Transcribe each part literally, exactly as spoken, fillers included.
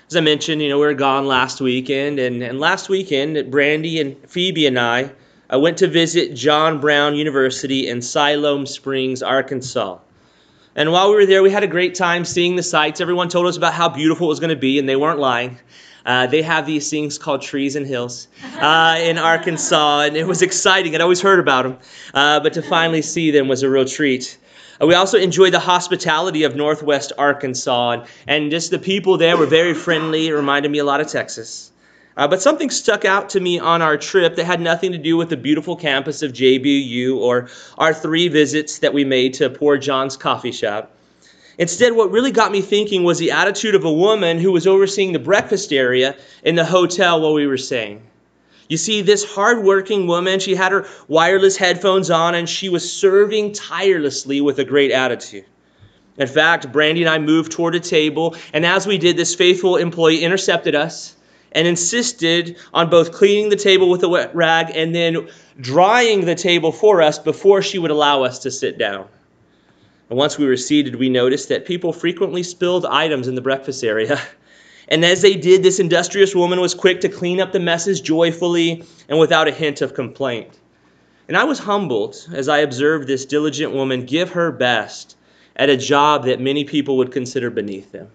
As I mentioned, you know, we were gone last weekend, and, and last weekend, Brandy and Phoebe and I uh, went to visit John Brown University in Siloam Springs, Arkansas. And while we were there, we had a great time seeing the sights. Everyone told us about how beautiful it was going to be, and they weren't lying. Uh, they have these things called trees and hills uh, in Arkansas, and it was exciting. I'd always heard about them, uh, but to finally see them was a real treat. Uh, we also enjoyed the hospitality of Northwest Arkansas, and, and just the people there were very friendly. It reminded me a lot of Texas. Uh, but something stuck out to me on our trip that had nothing to do with the beautiful campus of J B U or our three visits that we made to Poor John's coffee shop. Instead, what really got me thinking was the attitude of a woman who was overseeing the breakfast area in the hotel while we were staying. You see, this hardworking woman, she had her wireless headphones on and she was serving tirelessly with a great attitude. In fact, Brandy and I moved toward a table, and as we did, this faithful employee intercepted us and insisted on both cleaning the table with a wet rag and then drying the table for us before she would allow us to sit down. And once we were seated, we noticed that people frequently spilled items in the breakfast area. And as they did, this industrious woman was quick to clean up the messes joyfully and without a hint of complaint. And I was humbled as I observed this diligent woman give her best at a job that many people would consider beneath them.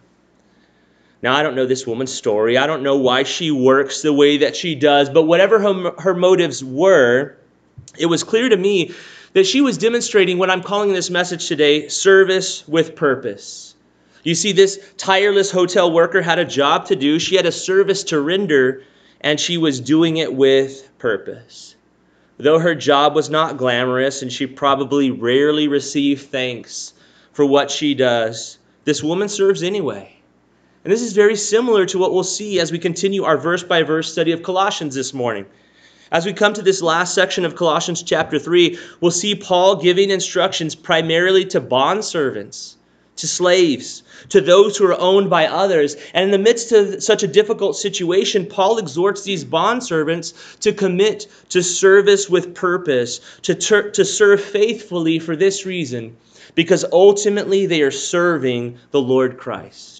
Now, I don't know this woman's story. I don't know why she works the way that she does, but whatever her, her motives were, it was clear to me that she was demonstrating what I'm calling in this message today, service with purpose. You see, this tireless hotel worker had a job to do. She had a service to render, and she was doing it with purpose. Though her job was not glamorous, and she probably rarely received thanks for what she does, this woman serves anyway. And this is very similar to what we'll see as we continue our verse-by-verse study of Colossians this morning. As we come to this last section of Colossians chapter three, we'll see Paul giving instructions primarily to bondservants, to slaves, to those who are owned by others. And in the midst of such a difficult situation, Paul exhorts these bondservants to commit to service with purpose, to, ter- to serve faithfully for this reason, because ultimately they are serving the Lord Christ.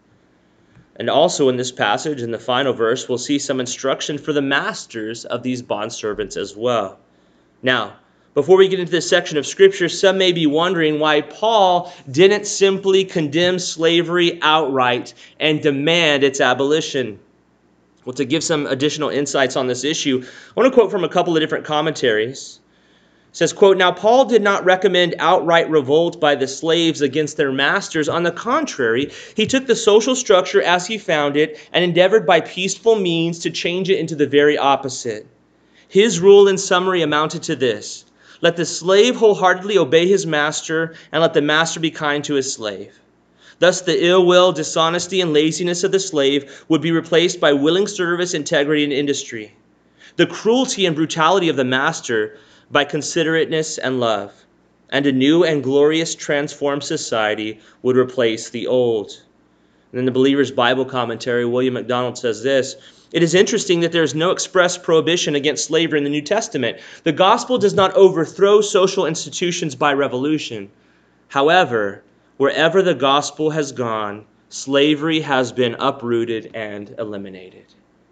And also in this passage, in the final verse, we'll see some instruction for the masters of these bondservants as well. Now, before we get into this section of Scripture, some may be wondering why Paul didn't simply condemn slavery outright and demand its abolition. Well, to give some additional insights on this issue, I want to quote from a couple of different commentaries. It says, quote, "Now Paul did not recommend outright revolt by the slaves against their masters. On the contrary, he took the social structure as he found it and endeavored by peaceful means to change it into the very opposite. His rule in summary amounted to this: let the slave wholeheartedly obey his master, and let the master be kind to his slave. Thus the ill will, dishonesty, and laziness of the slave would be replaced by willing service, integrity, and industry. The cruelty and brutality of the master by considerateness and love. And a new and glorious transformed society would replace the old." And in the Believer's Bible Commentary, William MacDonald says this: "It is interesting that there is no express prohibition against slavery in the New Testament. The gospel does not overthrow social institutions by revolution. However, wherever the gospel has gone, slavery has been uprooted and eliminated."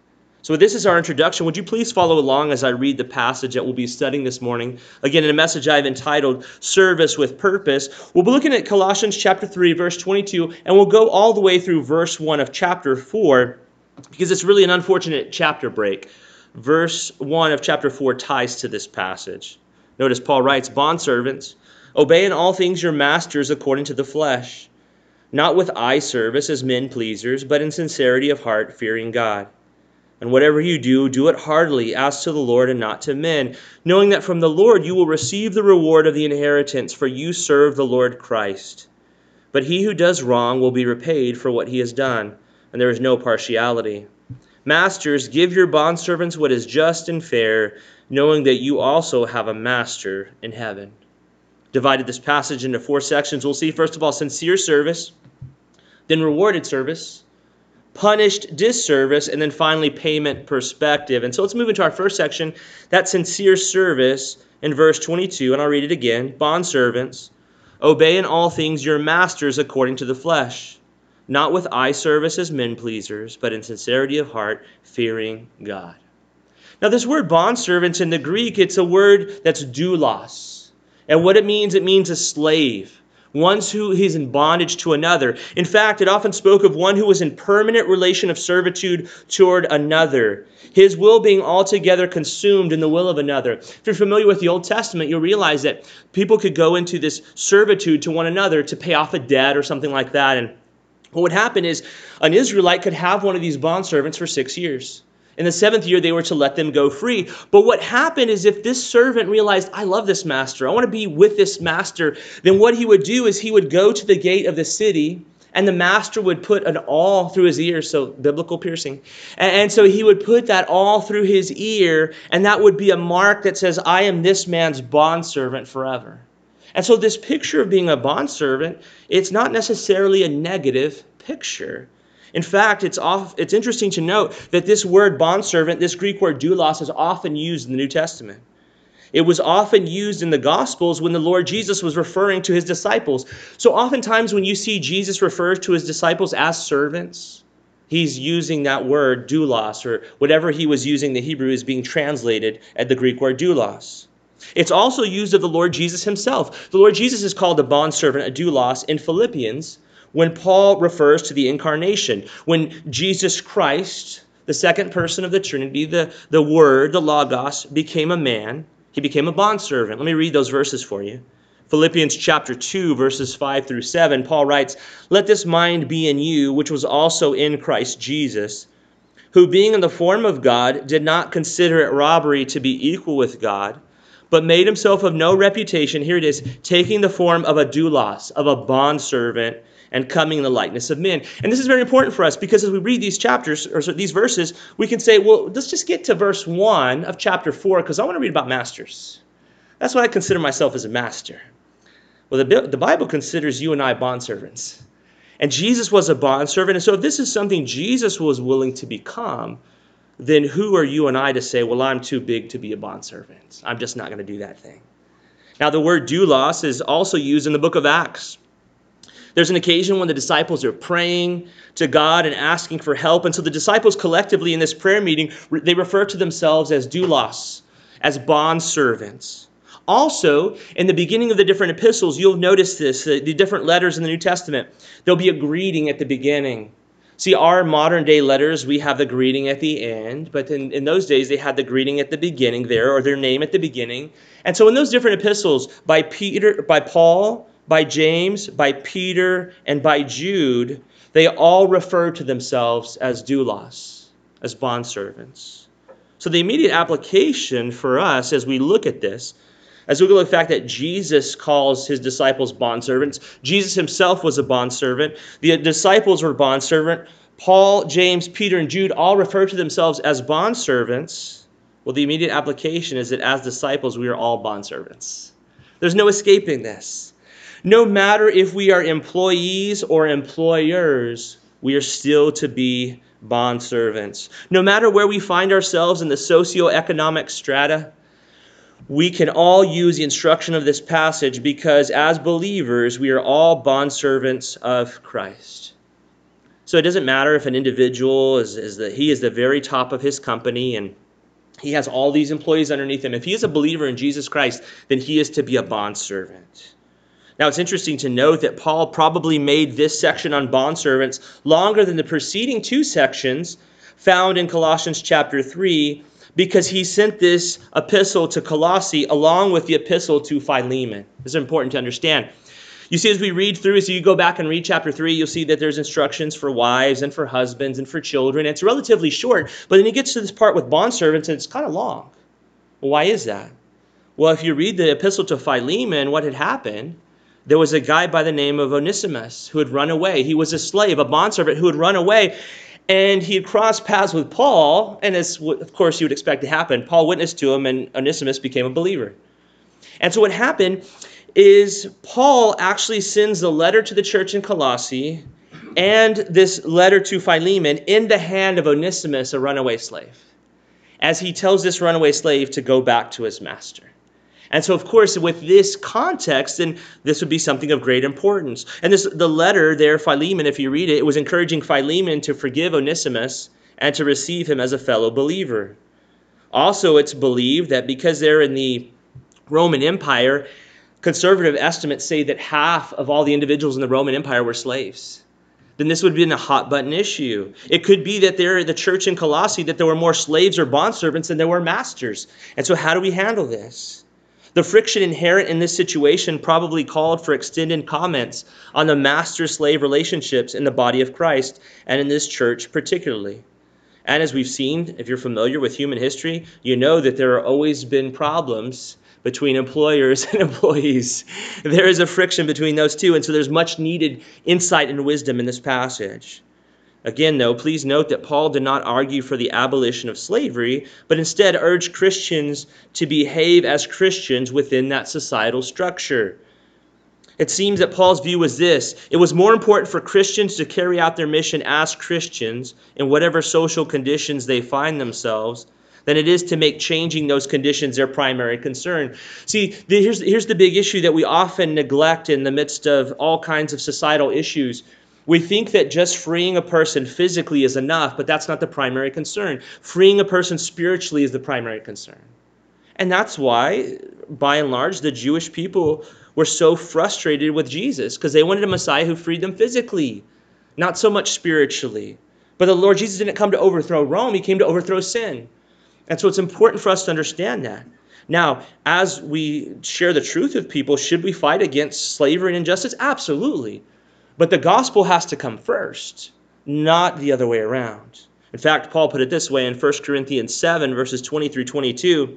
So this is our introduction. Would you please follow along as I read the passage that we'll be studying this morning? Again, in a message I've entitled, Service with Purpose. We'll be looking at Colossians chapter three, verse twenty-two, and we'll go all the way through verse one of chapter four, because it's really an unfortunate chapter break. Verse one of chapter four ties to this passage. Notice Paul writes, "Bondservants, obey in all things your masters according to the flesh, not with eye service as men pleasers, but in sincerity of heart, fearing God. And whatever you do, do it heartily as to the Lord and not to men, knowing that from the Lord you will receive the reward of the inheritance, for you serve the Lord Christ. But he who does wrong will be repaid for what he has done, and there is no partiality. Masters, give your bondservants what is just and fair, knowing that you also have a master in heaven." Divided this passage into four sections. We'll see, first of all, sincere service, then rewarded service, punished disservice, and then finally payment perspective. And so let's move into our first section, that sincere service in verse twenty-two, and I'll read it again. "Bondservants, obey in all things your masters according to the flesh, not with eye service as men pleasers, but in sincerity of heart, fearing God. Now this word bondservants in the Greek, it's a word that's doulos. And what it means, it means a slave. One who is in bondage to another. In fact, it often spoke of one who was in permanent relation of servitude toward another, his will being altogether consumed in the will of another. If you're familiar with the Old Testament, you'll realize that people could go into this servitude to one another to pay off a debt or something like that. And what would happen is an Israelite could have one of these bondservants for six years. In the seventh year, they were to let them go free. But what happened is if this servant realized, I love this master, I want to be with this master, then what he would do is he would go to the gate of the city, and the master would put an awl through his ear, so biblical piercing. And, and so he would put that awl through his ear, and that would be a mark that says, I am this man's bondservant forever. And so this picture of being a bondservant, it's not necessarily a negative picture. In fact, it's off, it's interesting to note that this word bondservant, this Greek word doulos, is often used in the New Testament. It was often used in the Gospels when the Lord Jesus was referring to his disciples. So oftentimes when you see Jesus refer to his disciples as servants, he's using that word doulos, or whatever he was using, the Hebrew is being translated at the Greek word doulos. It's also used of the Lord Jesus himself. The Lord Jesus is called a bondservant, a doulos, in Philippians, when Paul refers to the incarnation, when Jesus Christ, the second person of the Trinity, the, the Word, the Logos, became a man, he became a bondservant. Let me read those verses for you. Philippians chapter two, verses five through seven, Paul writes, Let this mind be in you, which was also in Christ Jesus, who being in the form of God, did not consider it robbery to be equal with God, but made himself of no reputation, here it is, taking the form of a doulos, of a bondservant, and coming in the likeness of men. And this is very important for us because as we read these chapters, or these verses, we can say, well, let's just get to verse one of chapter four because I want to read about masters. That's what I consider myself as a master. Well, the, the Bible considers you and I bondservants. And Jesus was a bondservant. And so if this is something Jesus was willing to become, then who are you and I to say, well, I'm too big to be a bondservant. I'm just not going to do that thing. Now, the word doulos is also used in the book of Acts. There's an occasion when the disciples are praying to God and asking for help. And so the disciples collectively in this prayer meeting, they refer to themselves as doulos, as bondservants. Also, in the beginning of the different epistles, you'll notice this, the different letters in the New Testament, there'll be a greeting at the beginning. See, our modern day letters, we have the greeting at the end, but in, in those days they had the greeting at the beginning there, or their name at the beginning. And so in those different epistles, by Peter, by Paul, by James, by Peter, and by Jude, they all refer to themselves as doulos, as bondservants. So the immediate application for us as we look at this, as we look at the fact that Jesus calls his disciples bondservants, Jesus himself was a bondservant, the disciples were bondservant, Paul, James, Peter, and Jude all refer to themselves as bondservants. Well, the immediate application is that as disciples, we are all bondservants. There's no escaping this. No matter if we are employees or employers, we are still to be bondservants. No matter where we find ourselves in the socioeconomic strata, we can all use the instruction of this passage because as believers, we are all bondservants of Christ. So it doesn't matter if an individual is, is the, he is the very top of his company and he has all these employees underneath him. If he is a believer in Jesus Christ, then he is to be a bondservant. Now, it's interesting to note that Paul probably made this section on bondservants longer than the preceding two sections found in Colossians chapter three because he sent this epistle to Colossae along with the epistle to Philemon. This is important to understand. You see, as we read through, as you go back and read chapter three, you'll see that there's instructions for wives and for husbands and for children. It's relatively short, but then he gets to this part with bondservants and it's kind of long. Well, why is that? Well, if you read the epistle to Philemon, what had happened, there was a guy by the name of Onesimus who had run away. He was a slave, a bondservant who had run away, and he had crossed paths with Paul, and as of course you would expect to happen, Paul witnessed to him, and Onesimus became a believer. And so what happened is Paul actually sends the letter to the church in Colossae and this letter to Philemon in the hand of Onesimus, a runaway slave, as he tells this runaway slave to go back to his master. And so, of course, with this context, then this would be something of great importance. And this, the letter there, Philemon, if you read it, it was encouraging Philemon to forgive Onesimus and to receive him as a fellow believer. Also, it's believed that because they're in the Roman Empire, conservative estimates say that half of all the individuals in the Roman Empire were slaves. Then this would have been a hot button issue. It could be that there, the church in Colossae, that there were more slaves or bondservants than there were masters. And so how do we handle this? The friction inherent in this situation probably called for extended comments on the master-slave relationships in the body of Christ and in this church particularly. And as we've seen, if you're familiar with human history, you know that there have always been problems between employers and employees. There is a friction between those two, and so there's much needed insight and wisdom in this passage. Again, though, please note that Paul did not argue for the abolition of slavery, but instead urged Christians to behave as Christians within that societal structure. It seems that Paul's view was this: it was more important for Christians to carry out their mission as Christians in whatever social conditions they find themselves than it is to make changing those conditions their primary concern. See, the, here's, here's the big issue that we often neglect in the midst of all kinds of societal issues. We think that just freeing a person physically is enough, but that's not the primary concern. Freeing a person spiritually is the primary concern. And that's why, by and large, the Jewish people were so frustrated with Jesus, because they wanted a Messiah who freed them physically, not so much spiritually. But the Lord Jesus didn't come to overthrow Rome, he came to overthrow sin. And so it's important for us to understand that. Now, as we share the truth with people, should we fight against slavery and injustice? Absolutely. But the gospel has to come first, not the other way around. In fact, Paul put it this way in First Corinthians seven, verses twenty through twenty-two.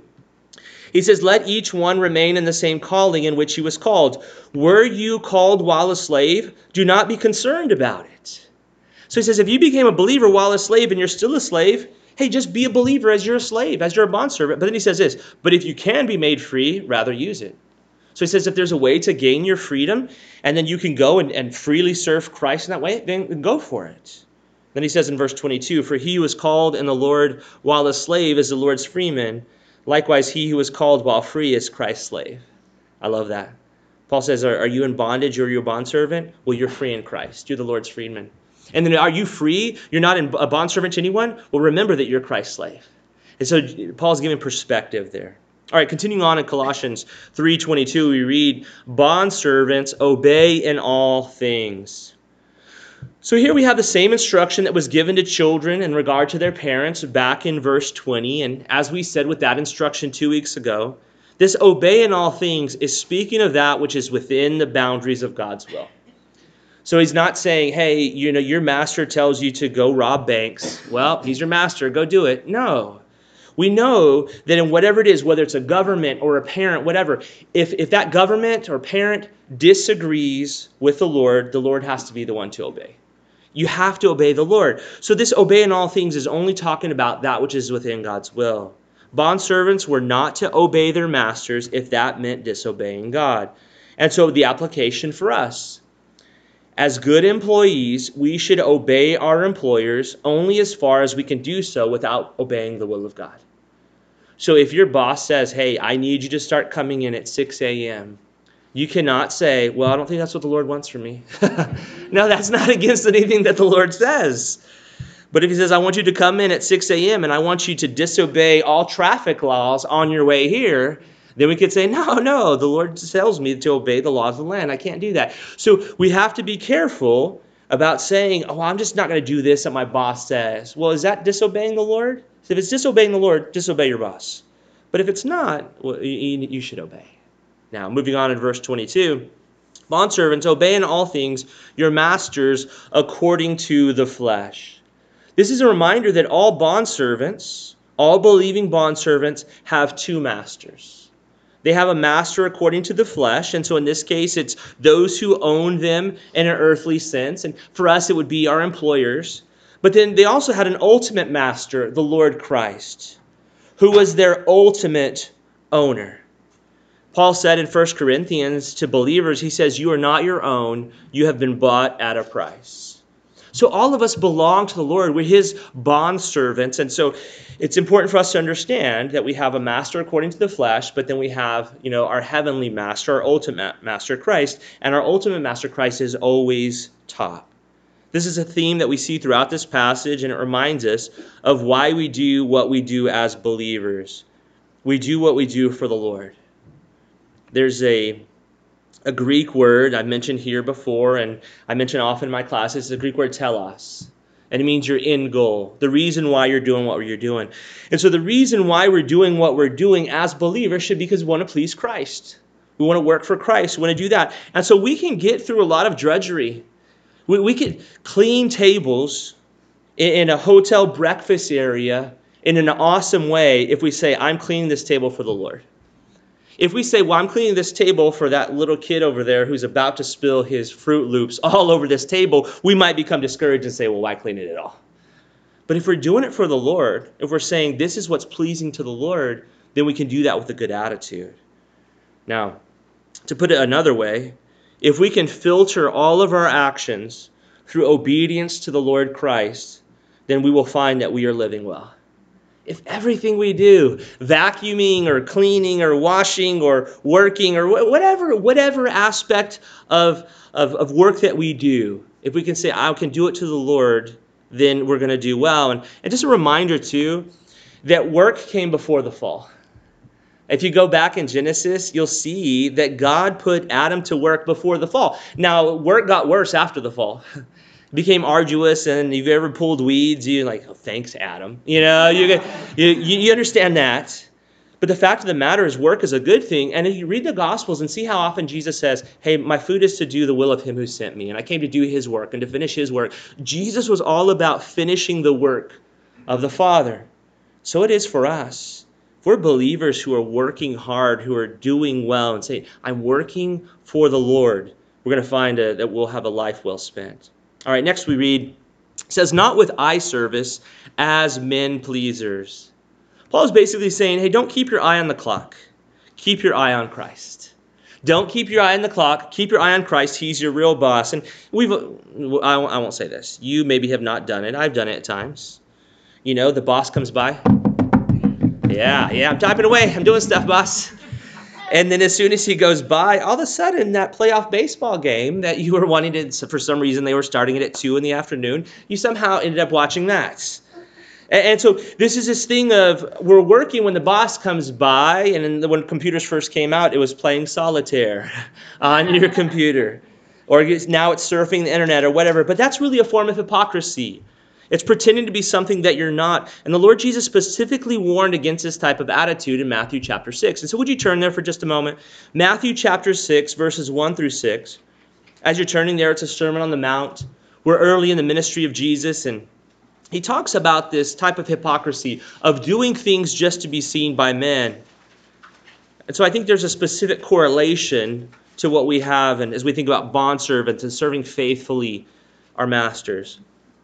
He says, "Let each one remain in the same calling in which he was called. Were you called while a slave? Do not be concerned about it." So he says, if you became a believer while a slave and you're still a slave, hey, just be a believer as you're a slave, as you're a bondservant. But then he says this: but if you can be made free, rather use it. So he says if there's a way to gain your freedom and then you can go and, and freely serve Christ in that way, then go for it. Then he says in verse twenty-two, "For he who was called in the Lord while a slave is the Lord's freeman. Likewise, he who was called while free is Christ's slave." I love that. Paul says, are, are you in bondage or are you a bondservant? Well, you're free in Christ. You're the Lord's freedman. And then are you free? You're not in a bondservant to anyone? Well, remember that you're Christ's slave. And so Paul's giving perspective there. All right, continuing on in Colossians three twenty-two, we read, "Bondservants, obey in all things." So here we have the same instruction that was given to children in regard to their parents back in verse twenty. And as we said with that instruction two weeks ago, this obey in all things is speaking of that which is within the boundaries of God's will. So he's not saying, hey, you know, your master tells you to go rob banks. Well, he's your master, go do it. No. We know that in whatever it is, whether it's a government or a parent, whatever, if, if that government or parent disagrees with the Lord, the Lord has to be the one to obey. You have to obey the Lord. So this obey in all things is only talking about that which is within God's will. Bondservants were not to obey their masters if that meant disobeying God. And so the application for us: as good employees, we should obey our employers only as far as we can do so without obeying the will of God. So if your boss says, hey, I need you to start coming in at six a.m., you cannot say, well, I don't think that's what the Lord wants from me. No, that's not against anything that the Lord says. But if he says, I want you to come in at six a.m. and I want you to disobey all traffic laws on your way here, then we could say, no, no, the Lord tells me to obey the laws of the land. I can't do that. So we have to be careful about saying, oh, I'm just not going to do this that my boss says. Well, is that disobeying the Lord? So if it's disobeying the Lord, disobey your boss. But if it's not, well, you, you should obey. Now, moving on in verse twenty-two, "Bondservants, obey in all things your masters according to the flesh." This is a reminder that all bondservants, all believing bondservants, have two masters. They have a master according to the flesh, and so in this case, it's those who own them in an earthly sense, and for us, it would be our employers. But then they also had an ultimate master, the Lord Christ, who was their ultimate owner. Paul said in First Corinthians to believers, he says, you are not your own, you have been bought at a price. So all of us belong to the Lord. We're his bondservants. And so it's important for us to understand that we have a master according to the flesh, but then we have, you know, our heavenly master, our ultimate master, Christ. And our ultimate master, Christ, is always top. This is a theme that we see throughout this passage, and it reminds us of why we do what we do as believers. We do what we do for the Lord. There's a A Greek word I've mentioned here before, and I mention often in my classes, the Greek word telos. And it means your end goal, the reason why you're doing what you're doing. And so the reason why we're doing what we're doing as believers should be because we want to please Christ. We want to work for Christ. We want to do that. And so we can get through a lot of drudgery. We, we could clean tables in, in a hotel breakfast area in an awesome way if we say, I'm cleaning this table for the Lord. If we say, well, I'm cleaning this table for that little kid over there who's about to spill his Fruit Loops all over this table, we might become discouraged and say, well, why clean it at all? But if we're doing it for the Lord, if we're saying this is what's pleasing to the Lord, then we can do that with a good attitude. Now, to put it another way, if we can filter all of our actions through obedience to the Lord Christ, then we will find that we are living well. If everything we do, vacuuming or cleaning or washing or working or whatever whatever aspect of, of, of work that we do, if we can say, I can do it to the Lord, then we're going to do well. And, and just a reminder, too, that work came before the fall. If you go back in Genesis, you'll see that God put Adam to work before the fall. Now, work got worse after the fall. Became arduous, and if you ever pulled weeds, you're like, oh, thanks, Adam. You know, you, you you understand that. But the fact of the matter is work is a good thing. And if you read the Gospels and see how often Jesus says, hey, my food is to do the will of him who sent me, and I came to do his work and to finish his work. Jesus was all about finishing the work of the Father. So it is for us. If we're believers who are working hard, who are doing well, and say, I'm working for the Lord, we're going to find a, that we'll have a life well spent. All right, next we read, it says, not with eye service as men pleasers. Paul is basically saying, hey, don't keep your eye on the clock. Keep your eye on Christ. Don't keep your eye on the clock. Keep your eye on Christ. He's your real boss. And we've, I I won't say this. You maybe have not done it. I've done it at times. You know, the boss comes by. Yeah, yeah, I'm typing away. I'm doing stuff, boss. And then as soon as he goes by, all of a sudden that playoff baseball game that you were wanting to, for some reason they were starting it at two in the afternoon, you somehow ended up watching that. And, and so this is this thing of we're working when the boss comes by, and then when computers first came out, it was playing solitaire on your computer. Or now it's surfing the internet or whatever. But that's really a form of hypocrisy. It's pretending to be something that you're not. And the Lord Jesus specifically warned against this type of attitude in Matthew chapter six. And so would you turn there for just a moment? Matthew chapter six, verses one through six. As you're turning there, it's a Sermon on the Mount. We're early in the ministry of Jesus, and he talks about this type of hypocrisy of doing things just to be seen by men. And so I think there's a specific correlation to what we have and as we think about bondservants and serving faithfully our masters.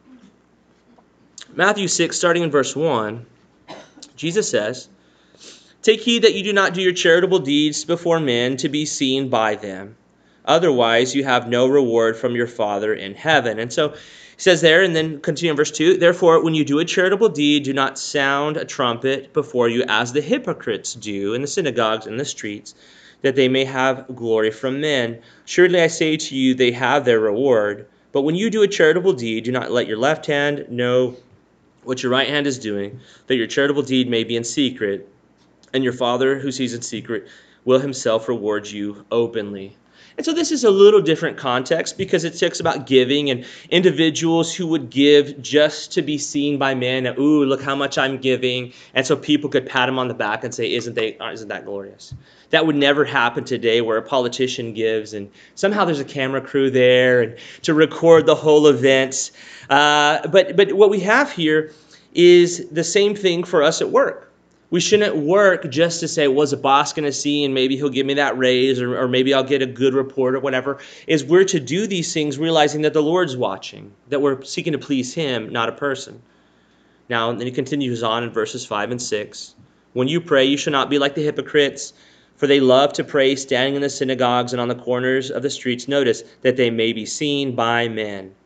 Matthew six, starting in verse one, Jesus says, take heed that you do not do your charitable deeds before men to be seen by them. Otherwise, you have no reward from your Father in heaven. And so he says there, and then continue in verse two, therefore, when you do a charitable deed, do not sound a trumpet before you as the hypocrites do in the synagogues and the streets, that they may have glory from men. Surely I say to you, they have their reward. But when you do a charitable deed, do not let your left hand know what your right hand is doing, that your charitable deed may be in secret, and your Father who sees in secret will himself reward you openly. And so this is a little different context because it talks about giving and individuals who would give just to be seen by men. Ooh, look how much I'm giving. And so people could pat him on the back and say, isn't they, isn't that glorious? That would never happen today where a politician gives and somehow there's a camera crew there and to record the whole event. Uh, but, but what we have here is the same thing for us at work. We shouldn't work just to say, what's the boss going to see and maybe he'll give me that raise or, or maybe I'll get a good report or whatever. Is we're to do these things realizing that the Lord's watching, that we're seeking to please him, not a person. Now, then he continues on in verses five and six. When you pray, you should not be like the hypocrites, for they love to pray standing in the synagogues and on the corners of the streets. Notice that they may be seen by men.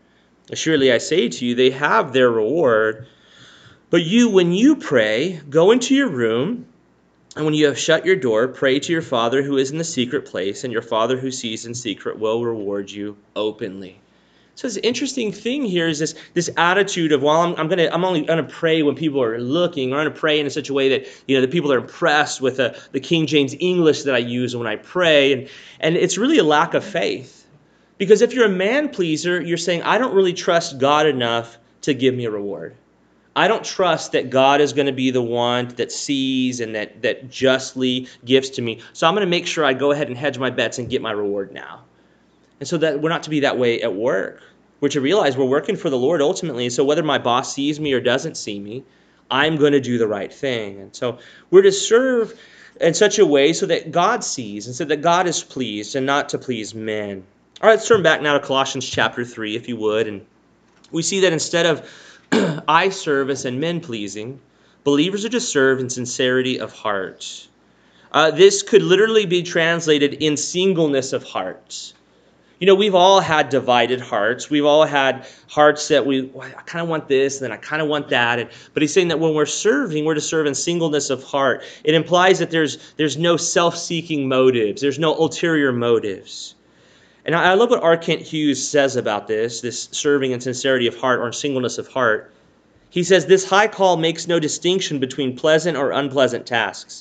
Surely I say to you, they have their reward. But you, when you pray, go into your room, and when you have shut your door, pray to your Father who is in the secret place, and your Father who sees in secret will reward you openly. So this interesting thing here is this this attitude of, well, I'm, I'm gonna I'm only gonna pray when people are looking, or I'm gonna pray in such a way that, you know, the people are impressed with the, the King James English that I use when I pray, and and it's really a lack of faith, because if you're a man pleaser, you're saying, I don't really trust God enough to give me a reward. I don't trust that God is going to be the one that sees and that that justly gives to me. So I'm going to make sure I go ahead and hedge my bets and get my reward now. And so that we're not to be that way at work. We're to realize we're working for the Lord ultimately. So whether my boss sees me or doesn't see me, I'm going to do the right thing. And so we're to serve in such a way so that God sees and so that God is pleased, and not to please men. All right, let's turn back now to Colossians chapter three, if you would. And we see that instead of eye service and men pleasing, believers are to serve in sincerity of heart. Uh, this could literally be translated in singleness of heart. You know, we've all had divided hearts. We've all had hearts that we, well, I kind of want this, and then I kind of want that. And, but he's saying that when we're serving, we're to serve in singleness of heart. It implies that there's there's no self-seeking motives. There's no ulterior motives. And I, I love what R. Kent Hughes says about this, this serving in sincerity of heart or in singleness of heart. He says, this high call makes no distinction between pleasant or unpleasant tasks,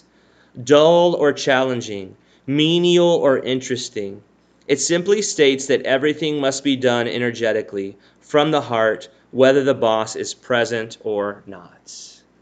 dull or challenging, menial or interesting. It simply states that everything must be done energetically, from the heart, whether the boss is present or not.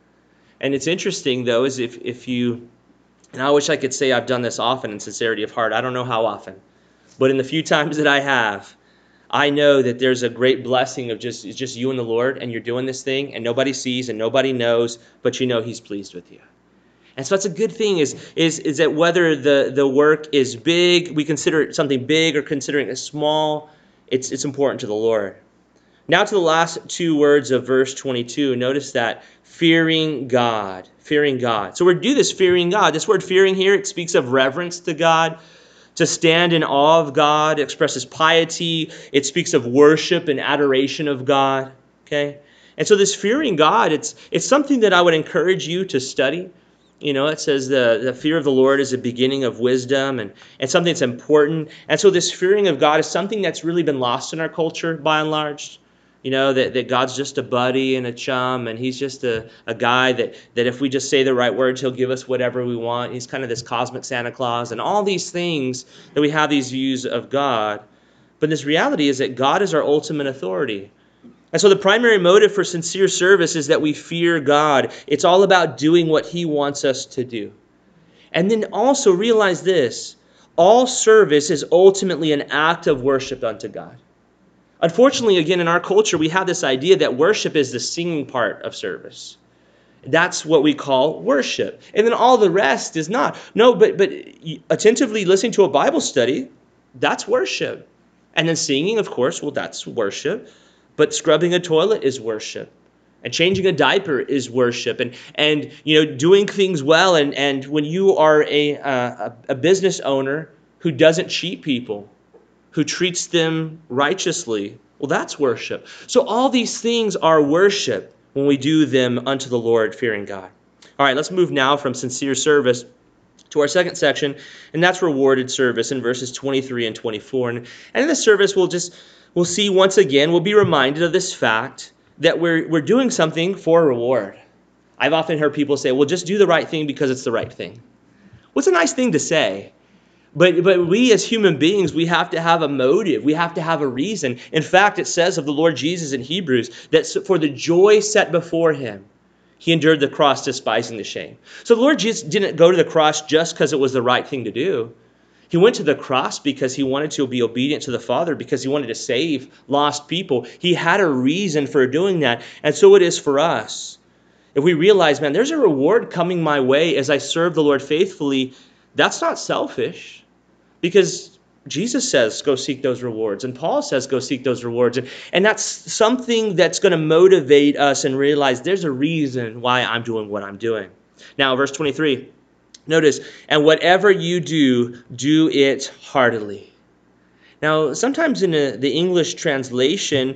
And it's interesting, though, is if, if you, and I wish I could say I've done this often in sincerity of heart. I don't know how often. But in the few times that I have, I know that there's a great blessing of just, it's just you and the Lord, and you're doing this thing, and nobody sees and nobody knows, but you know He's pleased with you. And so that's a good thing, is, is, is that whether the, the work is big, we consider it something big, or considering it small, it's, it's important to the Lord. Now to the last two words of verse twenty-two. Notice that, fearing God. Fearing God. So we're to do this fearing God. This word fearing here, it speaks of reverence to God. To stand in awe of God, it expresses piety. It speaks of worship and adoration of God. Okay? And so this fearing God, it's it's something that I would encourage you to study. You know, it says the, the fear of the Lord is the beginning of wisdom, and, and something that's important. And so this fearing of God is something that's really been lost in our culture by and large. You know, that, that God's just a buddy and a chum, and He's just a, a guy that, that if we just say the right words, He'll give us whatever we want. He's kind of this cosmic Santa Claus, and all these things that we have these views of God. But this reality is that God is our ultimate authority. And so the primary motive for sincere service is that we fear God. It's all about doing what He wants us to do. And then also realize this, all service is ultimately an act of worship unto God. Unfortunately, again, in our culture, we have this idea that worship is the singing part of service. That's what we call worship. And then all the rest is not. No, but but attentively listening to a Bible study, that's worship. And then singing, of course, well, that's worship. But scrubbing a toilet is worship. And changing a diaper is worship. And, and you know, doing things well. And, and when you are a, uh, a business owner who doesn't cheat people, who treats them righteously, well, that's worship. So all these things are worship when we do them unto the Lord, fearing God. All right, let's move now from sincere service to our second section, and that's rewarded service in verses twenty-three and twenty-four. And, and in this service, we'll just we'll see once again, we'll be reminded of this fact that we're we're doing something for a reward. I've often heard people say, well, just do the right thing because it's the right thing. Well, it's a nice thing to say. But but we as human beings, we have to have a motive. We have to have a reason. In fact, it says of the Lord Jesus in Hebrews that for the joy set before Him, He endured the cross, despising the shame. So the Lord Jesus didn't go to the cross just because it was the right thing to do. He went to the cross because He wanted to be obedient to the Father, because He wanted to save lost people. He had a reason for doing that. And so it is for us. If we realize, man, there's a reward coming my way as I serve the Lord faithfully, that's not selfish. Because Jesus says, go seek those rewards. And Paul says, go seek those rewards. And, and that's something that's going to motivate us and realize there's a reason why I'm doing what I'm doing. Now, verse twenty-three, notice, and whatever you do, do it heartily. Now, sometimes in a, the English translation,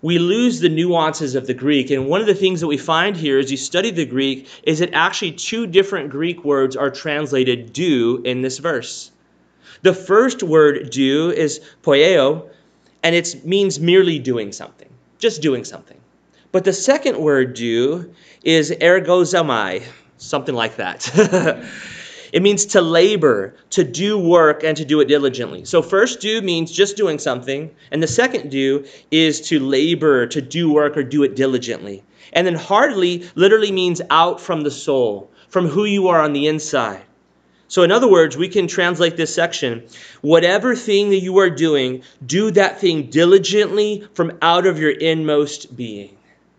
we lose the nuances of the Greek. And one of the things that we find here as you study the Greek is that actually two different Greek words are translated do in this verse. The first word do is poieo, and it means merely doing something, just doing something. But the second word do is ergozomai, something like that. It means to labor, to do work, and to do it diligently. So first do means just doing something, and the second do is to labor, to do work, or do it diligently. And then heartily literally means out from the soul, from who you are on the inside. So in other words, we can translate this section, whatever thing that you are doing, do that thing diligently from out of your inmost being.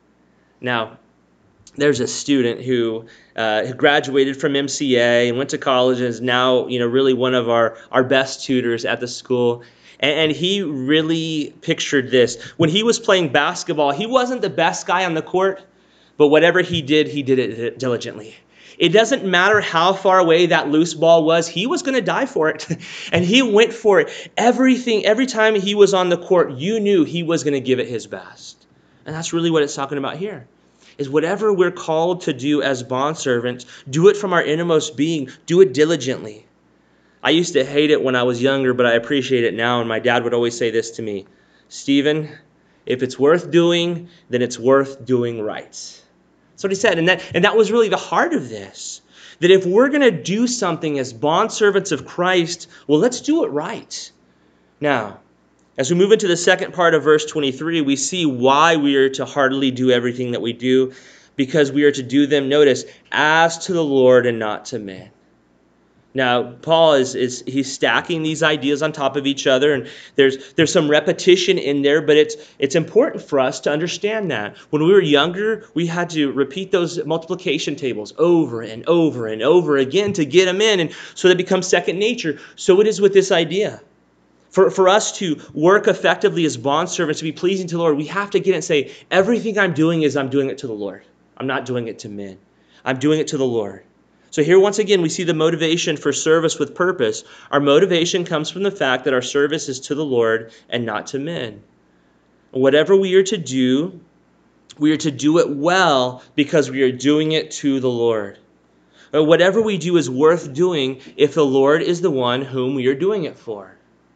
Now, there's a student who uh, graduated from M C A and went to college and is now, you know, really one of our, our best tutors at the school. And, and he really pictured this. When he was playing basketball, he wasn't the best guy on the court, but whatever he did, he did it diligently. It doesn't matter how far away that loose ball was. He was going to die for it. And he went for it. Everything, every time he was on the court, you knew he was going to give it his best. And that's really what it's talking about here. Is whatever we're called to do as bondservants, do it from our innermost being. Do it diligently. I used to hate it when I was younger, but I appreciate it now. And my dad would always say this to me, Stephen, if it's worth doing, then it's worth doing right. That's what he said. And that, and that was really the heart of this. That if we're going to do something as bondservants of Christ, well, let's do it right. Now, as we move into the second part of verse twenty-three, we see why we are to heartily do everything that we do, because we are to do them, notice, as to the Lord and not to men. Now, Paul is, is he's stacking these ideas on top of each other, and there's there's some repetition in there, but it's it's important for us to understand that. When we were younger, we had to repeat those multiplication tables over and over and over again to get them in, and so they become second nature. So it is with this idea. For, for us to work effectively as bondservants, to be pleasing to the Lord, we have to get it and say, everything I'm doing is I'm doing it to the Lord. I'm not doing it to men. I'm doing it to the Lord. So here once again, we see the motivation for service with purpose. Our motivation comes from the fact that our service is to the Lord and not to men. Whatever we are to do, we are to do it well because we are doing it to the Lord. Whatever we do is worth doing if the Lord is the one whom we are doing it for.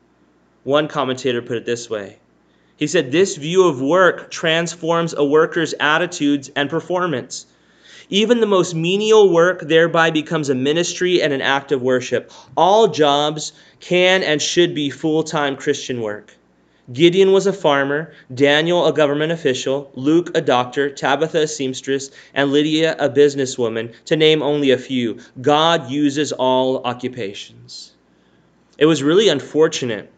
One commentator put it this way. He said, this view of work transforms a worker's attitudes and performance. Even the most menial work thereby becomes a ministry and an act of worship. All jobs can and should be full-time Christian work. Gideon was a farmer, Daniel a government official, Luke a doctor, Tabitha a seamstress, and Lydia a businesswoman, to name only a few. God uses all occupations. It was really unfortunate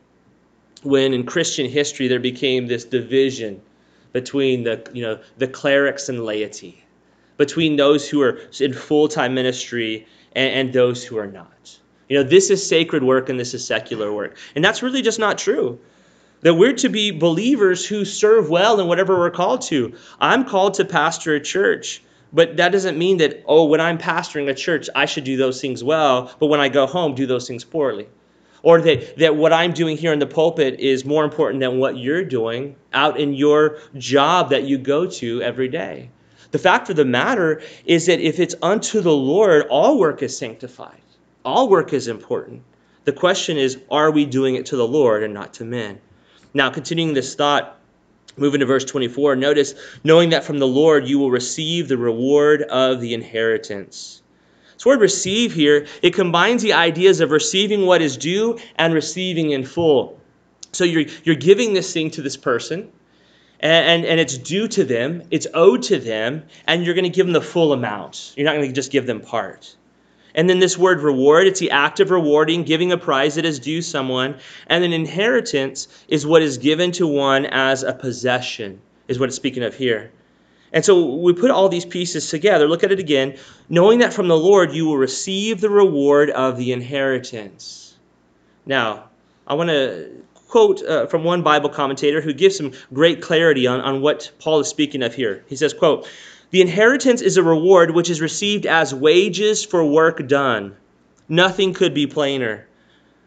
when in Christian history there became this division between the, you know, the clerics and laity, between those who are in full-time ministry and, and those who are not. You know, this is sacred work and this is secular work. And that's really just not true. That we're to be believers who serve well in whatever we're called to. I'm called to pastor a church, but that doesn't mean that, oh, when I'm pastoring a church, I should do those things well, but when I go home, do those things poorly. Or that, that what I'm doing here in the pulpit is more important than what you're doing out in your job that you go to every day. The fact of the matter is that if it's unto the Lord, all work is sanctified. All work is important. The question is, are we doing it to the Lord and not to men? Now, continuing this thought, moving to verse twenty-four, notice, knowing that from the Lord you will receive the reward of the inheritance. This word receive here, it combines the ideas of receiving what is due and receiving in full. So you're, you're giving this thing to this person, and, and, and it's due to them, it's owed to them, and you're going to give them the full amount. You're not going to just give them part. And then this word reward, it's the act of rewarding, giving a prize that is due someone. And then inheritance is what is given to one as a possession, is what it's speaking of here. And so we put all these pieces together. Look at it again. Knowing that from the Lord you will receive the reward of the inheritance. Now, I want to quote uh, from one Bible commentator who gives some great clarity on, on what Paul is speaking of here. He says, quote, the inheritance is a reward which is received as wages for work done. Nothing could be plainer.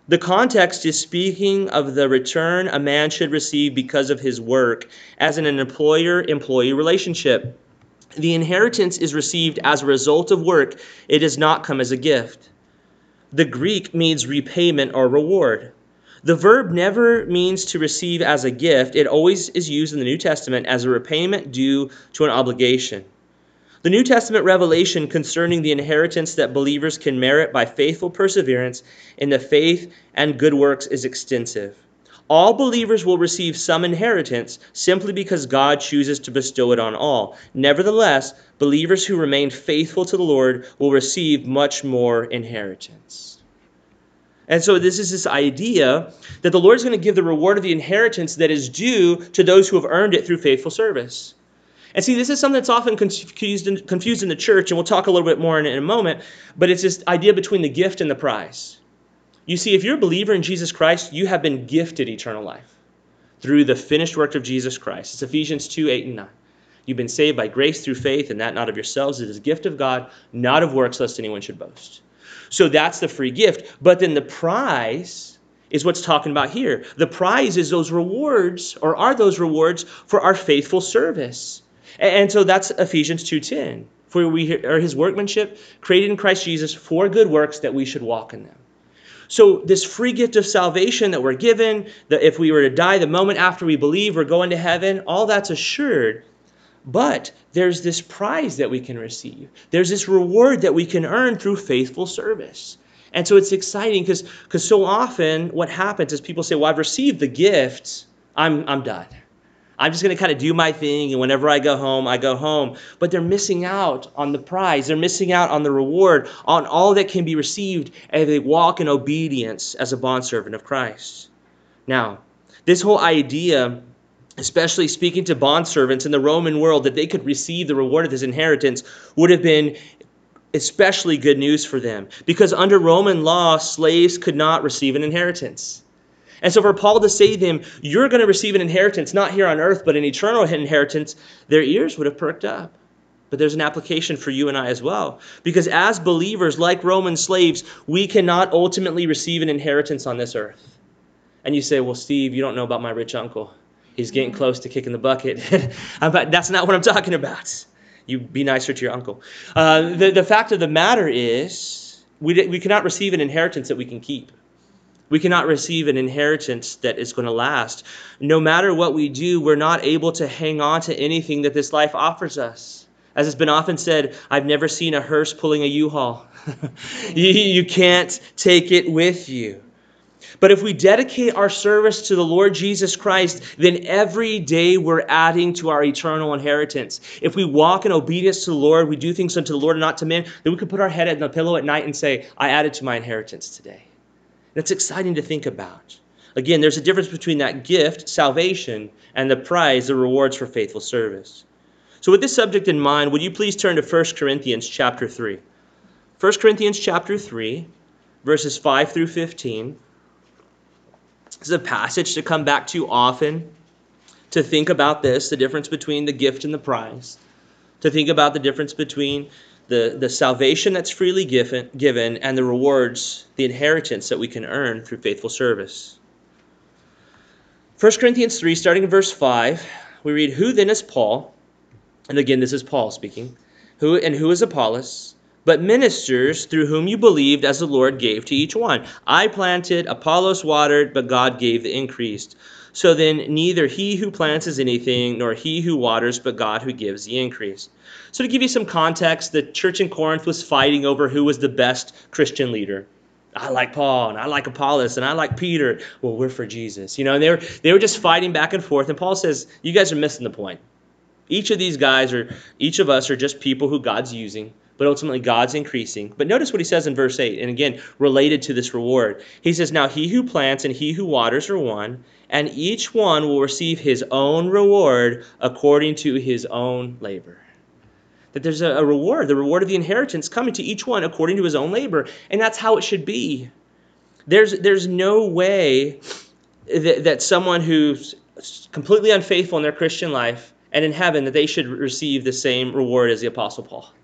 The context is speaking of the return a man should receive because of his work, as in an employer-employee relationship. The inheritance is received as a result of work. It does not come as a gift. The Greek means repayment or reward. The verb never means to receive as a gift. It always is used in the New Testament as a repayment due to an obligation. The New Testament revelation concerning the inheritance that believers can merit by faithful perseverance in the faith and good works is extensive. All believers will receive some inheritance simply because God chooses to bestow it on all. Nevertheless, believers who remain faithful to the Lord will receive much more inheritance. And so this is this idea that the Lord is going to give the reward of the inheritance that is due to those who have earned it through faithful service. And see, this is something that's often confused in, confused in the church, and we'll talk a little bit more in, in a moment, but it's this idea between the gift and the prize. You see, if you're a believer in Jesus Christ, you have been gifted eternal life through the finished work of Jesus Christ. It's Ephesians two, eight, and nine. You've been saved by grace through faith, and that not of yourselves. It is a gift of God, not of works, lest anyone should boast. So that's the free gift. But then the prize is what's talking about here. The prize is those rewards, or are those rewards for our faithful service. And so that's Ephesians two ten. For we are his workmanship, created in Christ Jesus for good works that we should walk in them. So this free gift of salvation that we're given, that if we were to die the moment after we believe we're going to heaven, all that's assured. But there's this prize that we can receive. There's this reward that we can earn through faithful service. And so it's exciting because because so often what happens is people say, well, I've received the gift, I'm I'm done. I'm just going to kind of do my thing, and whenever I go home, I go home. But they're missing out on the prize. They're missing out on the reward, on all that can be received as they walk in obedience as a bondservant of Christ. Now, this whole idea, especially speaking to bondservants in the Roman world, that they could receive the reward of this inheritance would have been especially good news for them. Because under Roman law, slaves could not receive an inheritance. And so for Paul to say to them, you're going to receive an inheritance, not here on earth, but an eternal inheritance, their ears would have perked up. But there's an application for you and I as well. Because as believers, like Roman slaves, we cannot ultimately receive an inheritance on this earth. And you say, well, Steve, you don't know about my rich uncle. He's getting close to kicking the bucket. That's not what I'm talking about. You be nicer to your uncle. Uh, the, the fact of the matter is, we, we cannot receive an inheritance that we can keep. We cannot receive an inheritance that is going to last. No matter what we do, we're not able to hang on to anything that this life offers us. As it's been often said, I've never seen a hearse pulling a U-Haul. you, you can't take it with you. But if we dedicate our service to the Lord Jesus Christ, then every day we're adding to our eternal inheritance. If we walk in obedience to the Lord, we do things unto the Lord and not to men, then we can put our head on the pillow at night and say, I added to my inheritance today. That's exciting to think about. Again, there's a difference between that gift, salvation, and the prize, the rewards for faithful service. So with this subject in mind, would you please turn to First Corinthians chapter three. First Corinthians chapter three, verses five through fifteen. This is a passage to come back to often, to think about this, the difference between the gift and the prize, to think about the difference between The, the salvation that's freely given, given and the rewards, the inheritance that we can earn through faithful service. First Corinthians three, starting in verse five, we read, Who then is Paul? And again, this is Paul speaking. Who and who is Apollos? But ministers through whom you believed as the Lord gave to each one. I planted, Apollos watered, but God gave the increase. So then neither he who plants is anything, nor he who waters, but God who gives the increase. So to give you some context, the church in Corinth was fighting over who was the best Christian leader. I like Paul, and I like Apollos, and I like Peter. Well, we're for Jesus. You know, and they were, they were just fighting back and forth. And Paul says, you guys are missing the point. Each of these guys, are, each of us are just people who God's using, but ultimately God's increasing. But notice what he says in verse eight, and again, related to this reward. He says, Now he who plants and he who waters are one, and each one will receive his own reward according to his own labor. That there's a, a reward, the reward of the inheritance coming to each one according to his own labor. And that's how it should be. There's, there's no way that, that someone who's completely unfaithful in their Christian life and in heaven, that they should receive the same reward as the Apostle Paul.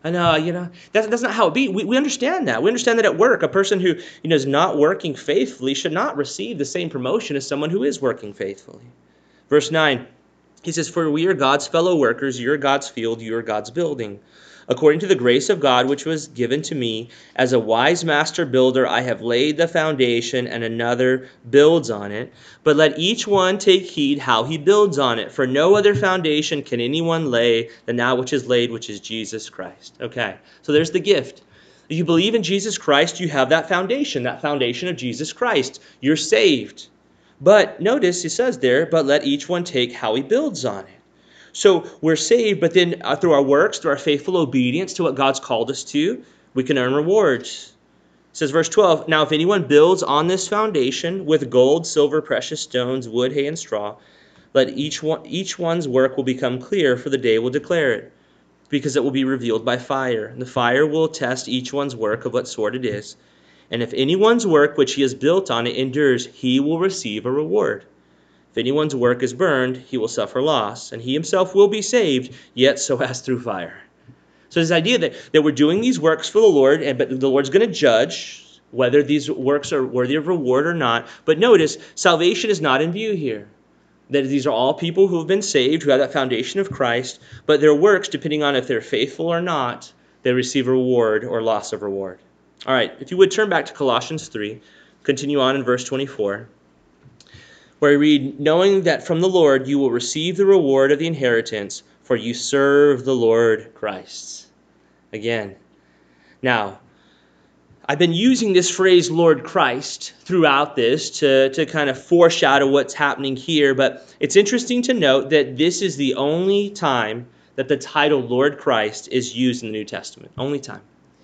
I know, you know, that's, that's not how it be. We, we understand that. We understand that at work, a person who, you know, is not working faithfully should not receive the same promotion as someone who is working faithfully. Verse nine, he says, "For we are God's fellow workers, you are God's field, you are God's building. According to the grace of God which was given to me, as a wise master builder, I have laid the foundation, and another builds on it. But let each one take heed how he builds on it. For no other foundation can anyone lay than that which is laid, which is Jesus Christ." Okay, so there's the gift. If you believe in Jesus Christ, you have that foundation, that foundation of Jesus Christ. You're saved. But notice it says there, but let each one take how he builds on it. So we're saved, but then uh, through our works, through our faithful obedience to what God's called us to, we can earn rewards. It says verse twelve, "Now if anyone builds on this foundation with gold, silver, precious stones, wood, hay, and straw, let each one each one's work will become clear, for the day will declare it, because it will be revealed by fire. And the fire will test each one's work of what sort it is. And if anyone's work which he has built on it endures, he will receive a reward. If anyone's work is burned, he will suffer loss, and he himself will be saved, yet so as through fire." So this idea that, that we're doing these works for the Lord, and but the Lord's going to judge whether these works are worthy of reward or not. But notice, salvation is not in view here. That these are all people who have been saved, who have that foundation of Christ, but their works, depending on if they're faithful or not, they receive a reward or loss of reward. All right, if you would turn back to Colossians three, continue on in verse twenty-four. Where we read, "Knowing that from the Lord you will receive the reward of the inheritance, for you serve the Lord Christ." Again. Now, I've been using this phrase, Lord Christ, throughout this to, to kind of foreshadow what's happening here, but it's interesting to note that this is the only time that the title Lord Christ is used in the New Testament. Only time.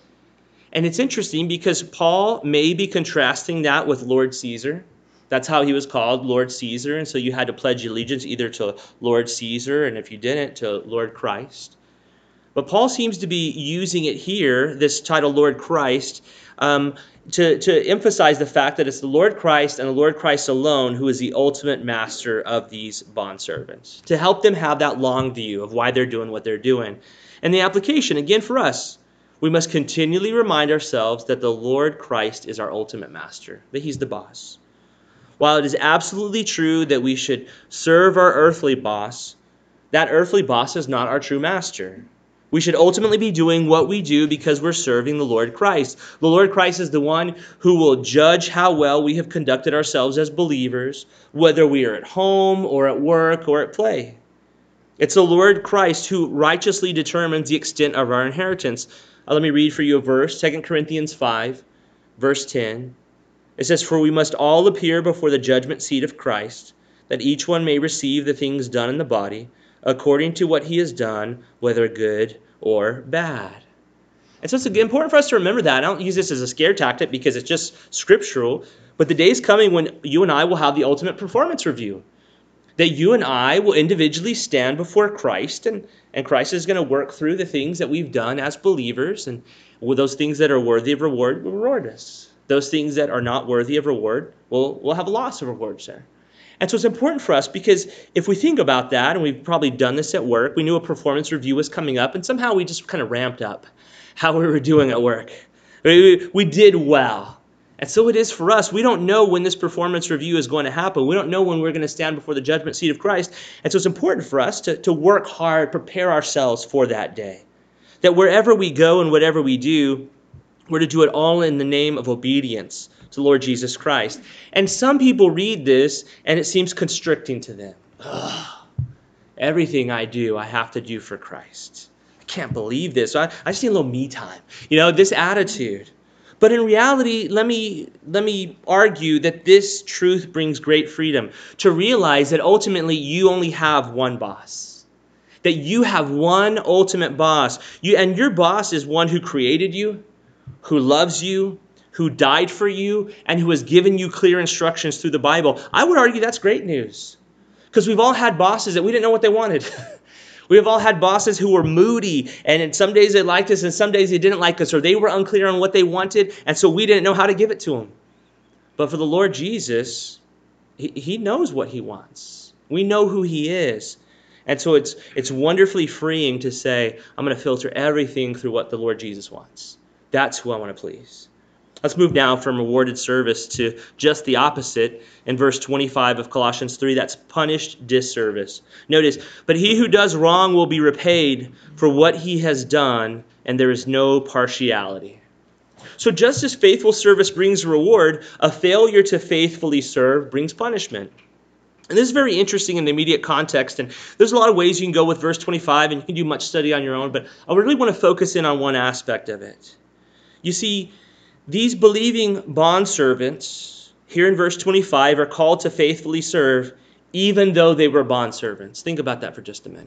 And it's interesting because Paul may be contrasting that with Lord Caesar. That's how he was called, Lord Caesar. And so you had to pledge allegiance either to Lord Caesar, and if you didn't, to Lord Christ. But Paul seems to be using it here, this title, Lord Christ, um, to, to emphasize the fact that it's the Lord Christ and the Lord Christ alone who is the ultimate master of these bondservants, to help them have that long view of why they're doing what they're doing. And the application, again, for us, we must continually remind ourselves that the Lord Christ is our ultimate master, that he's the boss. While it is absolutely true that we should serve our earthly boss, that earthly boss is not our true master. We should ultimately be doing what we do because we're serving the Lord Christ. The Lord Christ is the one who will judge how well we have conducted ourselves as believers, whether we are at home or at work or at play. It's the Lord Christ who righteously determines the extent of our inheritance. Uh, let me read for you a verse, Second Corinthians five, verse ten. It says, "For we must all appear before the judgment seat of Christ, that each one may receive the things done in the body, according to what he has done, whether good or bad." And so it's important for us to remember that. I don't use this as a scare tactic because it's just scriptural, but the day is coming when you and I will have the ultimate performance review. That you and I will individually stand before Christ, and, and Christ is going to work through the things that we've done as believers, and with those things that are worthy of reward will reward us. Those things that are not worthy of reward will will have a loss of rewards there. And so it's important for us because if we think about that, and we've probably done this at work, we knew a performance review was coming up, and somehow we just kind of ramped up how we were doing at work. We, we did well. And so it is for us. We don't know when this performance review is going to happen. We don't know when we're going to stand before the judgment seat of Christ. And so it's important for us to, to work hard, prepare ourselves for that day. That wherever we go and whatever we do, we're to do it all in the name of obedience to the Lord Jesus Christ. And some people read this and it seems constricting to them. Ugh, everything I do, I have to do for Christ. I can't believe this. I, I just need a little me time. You know, this attitude. But in reality, let me let me argue that this truth brings great freedom. To realize that ultimately you only have one boss. That you have one ultimate boss. You, and your boss is one who created you, who loves you, who died for you, and who has given you clear instructions through the Bible. I would argue that's great news. Because we've all had bosses that we didn't know what they wanted. We have all had bosses who were moody, and some days they liked us, and some days they didn't like us, or they were unclear on what they wanted, and so we didn't know how to give it to them. But for the Lord Jesus, he, he knows what he wants. We know who he is. And so it's it's wonderfully freeing to say, I'm going to filter everything through what the Lord Jesus wants. That's who I want to please. Let's move now from rewarded service to just the opposite in verse twenty-five of Colossians three. That's punished disservice. Notice, but he who does wrong will be repaid for what he has done, and there is no partiality. So just as faithful service brings reward, a failure to faithfully serve brings punishment. And this is very interesting in the immediate context, and there's a lot of ways you can go with verse twenty-five, and you can do much study on your own, but I really want to focus in on one aspect of it. You see, these believing bondservants, here in verse twenty-five, are called to faithfully serve even though they were bondservants. Think about that for just a minute.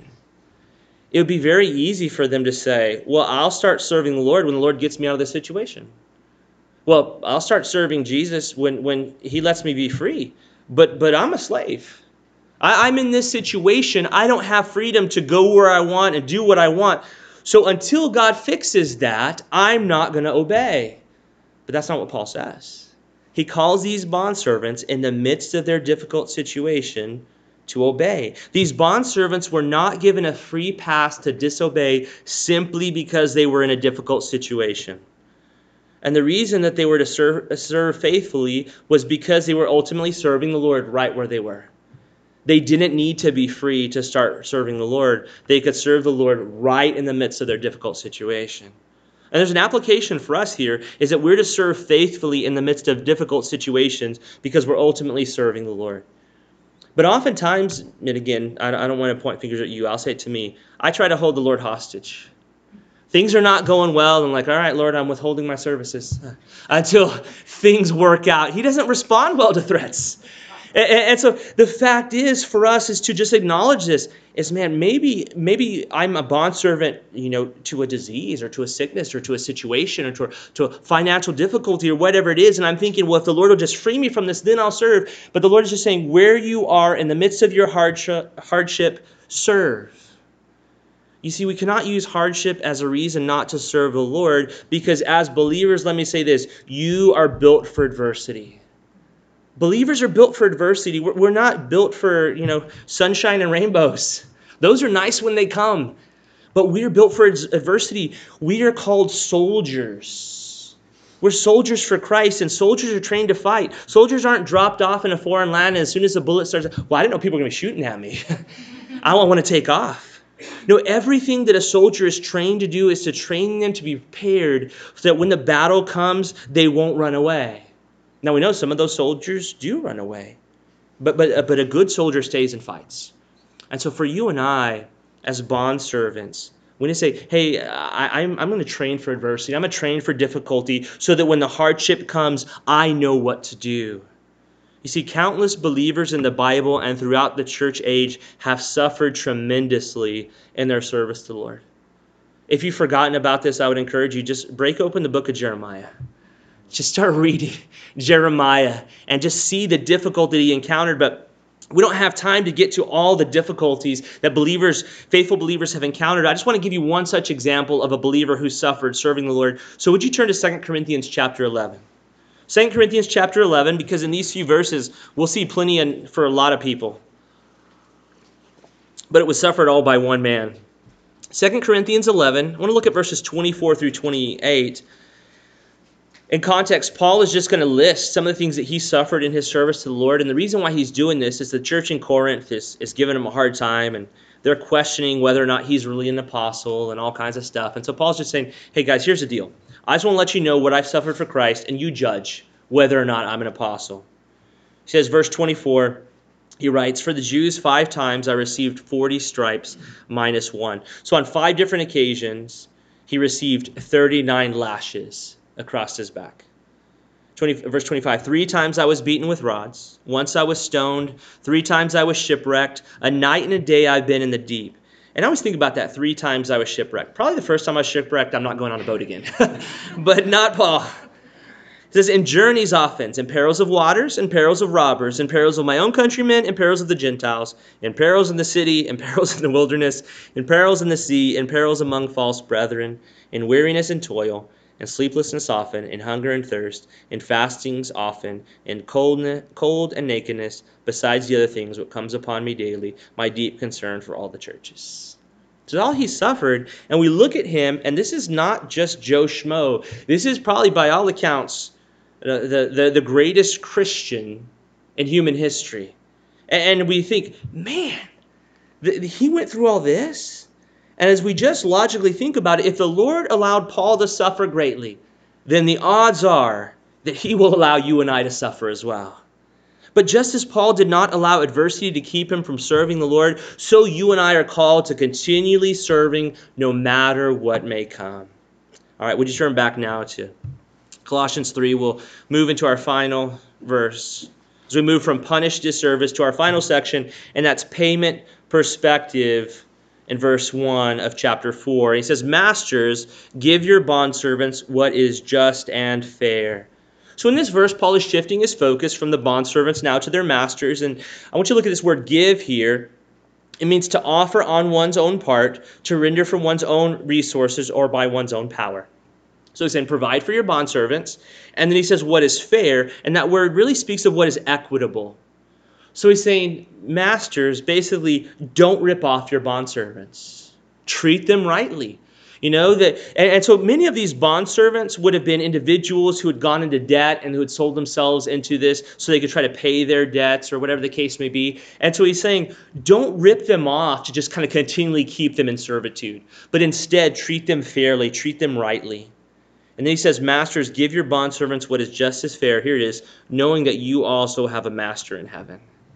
It would be very easy for them to say, well, I'll start serving the Lord when the Lord gets me out of this situation. Well, I'll start serving Jesus when, when he lets me be free. But but I'm a slave. I, I'm in this situation. I don't have freedom to go where I want and do what I want. So until God fixes that, I'm not going to obey. But that's not what Paul says. He calls these bondservants in the midst of their difficult situation to obey. These bondservants were not given a free pass to disobey simply because they were in a difficult situation. And the reason that they were to serve, serve faithfully was because they were ultimately serving the Lord right where they were. They didn't need to be free to start serving the Lord. They could serve the Lord right in the midst of their difficult situation. And there's an application for us here, is that we're to serve faithfully in the midst of difficult situations because we're ultimately serving the Lord. But oftentimes, and again, I don't want to point fingers at you, I'll say it to me, I try to hold the Lord hostage. Things are not going well, and I'm like, all right, Lord, I'm withholding my services until things work out. He doesn't respond well to threats. And, and so the fact is for us is to just acknowledge this, is, man, maybe maybe I'm a bondservant, you know, to a disease or to a sickness or to a situation or to a, to a financial difficulty or whatever it is. And I'm thinking, well, if the Lord will just free me from this, then I'll serve. But the Lord is just saying, where you are in the midst of your hardship, hardship, serve. You see, we cannot use hardship as a reason not to serve the Lord, because as believers, let me say this, you are built for adversity. Believers are built for adversity. We're not built for, you know, sunshine and rainbows. Those are nice when they come. But we are built for adversity. We are called soldiers. We're soldiers for Christ, and soldiers are trained to fight. Soldiers aren't dropped off in a foreign land, and as soon as the bullet starts, well, I didn't know people were going to be shooting at me. I don't want to take off. No, everything that a soldier is trained to do is to train them to be prepared so that when the battle comes, they won't run away. Now, we know some of those soldiers do run away, but but but a good soldier stays and fights. And so for you and I, as bondservants, we need to say, hey, I, I'm, I'm going to train for adversity. I'm going to train for difficulty so that when the hardship comes, I know what to do. You see, countless believers in the Bible and throughout the church age have suffered tremendously in their service to the Lord. If you've forgotten about this, I would encourage you, just break open the book of Jeremiah. Just start reading Jeremiah and just see the difficulty he encountered. But we don't have time to get to all the difficulties that believers, faithful believers have encountered. I just want to give you one such example of a believer who suffered serving the Lord. So would you turn to Second Corinthians chapter eleven? Second Corinthians chapter eleven, because in these few verses, we'll see plenty in, for a lot of people. But it was suffered all by one man. Second Corinthians eleven, I want to look at verses twenty-four through twenty-eight. In context, Paul is just going to list some of the things that he suffered in his service to the Lord. And the reason why he's doing this is the church in Corinth is, is giving him a hard time, and they're questioning whether or not he's really an apostle and all kinds of stuff. And so Paul's just saying, hey guys, here's the deal. I just want to let you know what I've suffered for Christ, and you judge whether or not I'm an apostle. He says, verse twenty-four, he writes, for the Jews five times I received forty stripes minus one. So on five different occasions, he received thirty-nine lashes across his back. twenty, verse twenty-five, three times I was beaten with rods. Once I was stoned. Three times I was shipwrecked. A night and a day I've been in the deep. And I always think about that, three times I was shipwrecked. Probably the first time I was shipwrecked, I'm not going on a boat again. But not Paul. It says, in journeys often, in perils of waters, in perils of robbers, in perils of my own countrymen, in perils of the Gentiles, in perils in the city, in perils in the wilderness, in perils in the sea, in perils among false brethren, in weariness and toil, and sleeplessness often, and hunger and thirst, and fastings often, and cold, cold and nakedness, besides the other things what comes upon me daily, my deep concern for all the churches. So all he suffered, and we look at him, and this is not just Joe Schmo. This is probably, by all accounts, the, the, the greatest Christian in human history. And we think, man, he went through all this? And as we just logically think about it, if the Lord allowed Paul to suffer greatly, then the odds are that he will allow you and I to suffer as well. But just as Paul did not allow adversity to keep him from serving the Lord, so you and I are called to continually serving no matter what may come. All right, would you turn back now to Colossians three? We'll move into our final verse as we move from punished disservice to our final section, and that's payment perspective in verse one of chapter four. He says, Masters, give your bondservants what is just and fair. So in this verse, Paul is shifting his focus from the bondservants now to their masters. And I want you to look at this word give here. It means to offer on one's own part, to render from one's own resources or by one's own power. So he's saying provide for your bondservants. And then he says what is fair. And that word really speaks of what is equitable. So he's saying, masters, basically don't rip off your bondservants. Treat them rightly. You know, that, and, and so many of these bondservants would have been individuals who had gone into debt and who had sold themselves into this so they could try to pay their debts or whatever the case may be. And so he's saying, don't rip them off to just kind of continually keep them in servitude, but instead treat them fairly, treat them rightly. And then he says, Masters, give your bondservants what is just as fair. Here it is, knowing that you also have a master in heaven.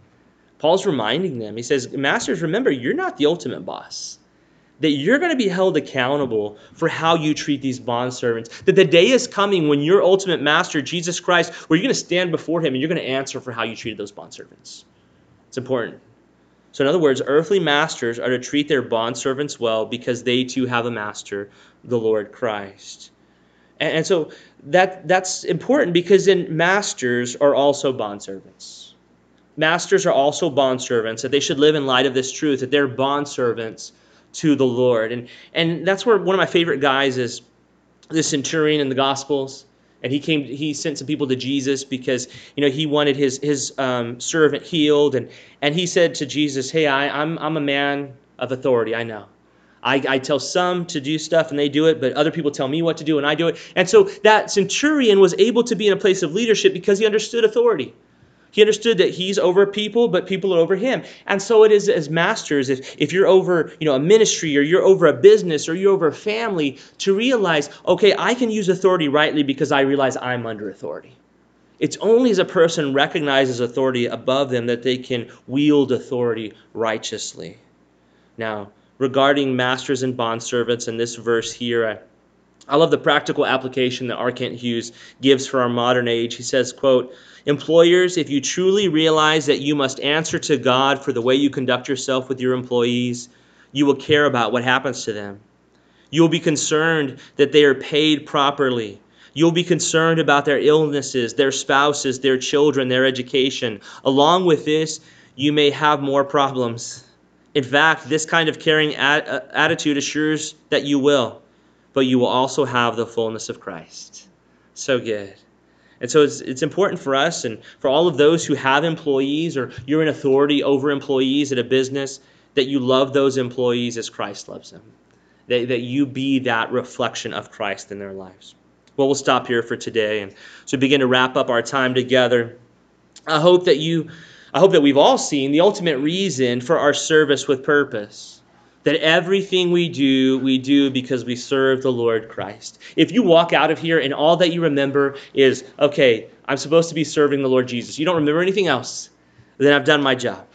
Paul's reminding them, he says, Masters, remember, you're not the ultimate boss. That you're going to be held accountable for how you treat these bondservants. That the day is coming when your ultimate master, Jesus Christ, where you're going to stand before him and you're going to answer for how you treated those bondservants. It's important. So in other words, earthly masters are to treat their bondservants well because they too have a master, the Lord Christ. And, and so that that's important because then masters are also bondservants. Masters are also bondservants, that they should live in light of this truth, that they're bondservants to the Lord. And and that's where one of my favorite guys is the centurion in the Gospels. And he came, he sent some people to Jesus because, you know, he wanted his his um, servant healed. And and he said to Jesus, hey, I, I'm I'm a man of authority, I know. I, I tell some to do stuff and they do it, but other people tell me what to do and I do it. And so that centurion was able to be in a place of leadership because he understood authority. He understood that he's over people, but people are over him. And so it is as masters, if, if you're over, you know, a ministry or you're over a business or you're over a family, to realize, okay, I can use authority rightly because I realize I'm under authority. It's only as a person recognizes authority above them that they can wield authority righteously. Now, regarding masters and bondservants in this verse here, I, I love the practical application that R. Kent Hughes gives for our modern age. He says, quote, Employers, if you truly realize that you must answer to God for the way you conduct yourself with your employees, you will care about what happens to them. You will be concerned that they are paid properly. You'll be concerned about their illnesses, their spouses, their children, their education. Along with this, you may have more problems. In fact, this kind of caring at- attitude assures that you will, but you will also have the fullness of Christ. So good. And so it's, it's important for us and for all of those who have employees or you're in authority over employees at a business, that you love those employees as Christ loves them. That, that you be that reflection of Christ in their lives. Well, we'll stop here for today and so begin to wrap up our time together. I hope that you, I hope that we've all seen the ultimate reason for our service with purpose. That everything we do, we do because we serve the Lord Christ. If you walk out of here and all that you remember is, okay, I'm supposed to be serving the Lord Jesus. You don't remember anything else, then I've done my job.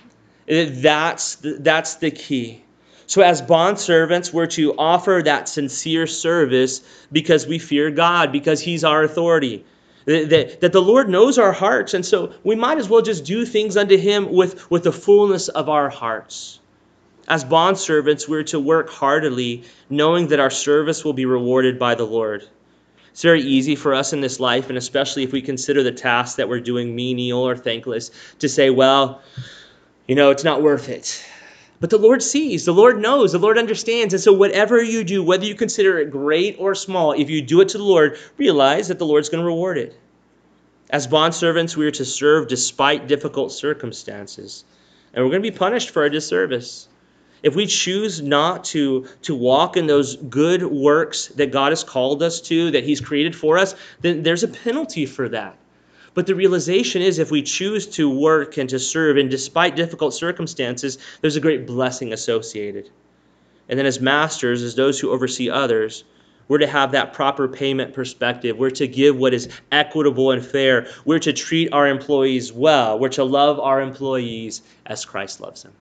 That's the, that's the key. So as bondservants, we're to offer that sincere service because we fear God, because He's our authority. That, that the Lord knows our hearts, and so we might as well just do things unto Him with, with the fullness of our hearts. As bondservants, we're to work heartily, knowing that our service will be rewarded by the Lord. It's very easy for us in this life, and especially if we consider the tasks that we're doing menial or thankless, to say, well, you know, it's not worth it. But the Lord sees, the Lord knows, the Lord understands. And so whatever you do, whether you consider it great or small, if you do it to the Lord, realize that the Lord's going to reward it. As bondservants, we are to serve despite difficult circumstances. And we're going to be punished for our disservice. If we choose not to, to walk in those good works that God has called us to, that he's created for us, then there's a penalty for that. But the realization is if we choose to work and to serve, and despite difficult circumstances, there's a great blessing associated. And then as masters, as those who oversee others, we're to have that proper payment perspective. We're to give what is equitable and fair. We're to treat our employees well. We're to love our employees as Christ loves them.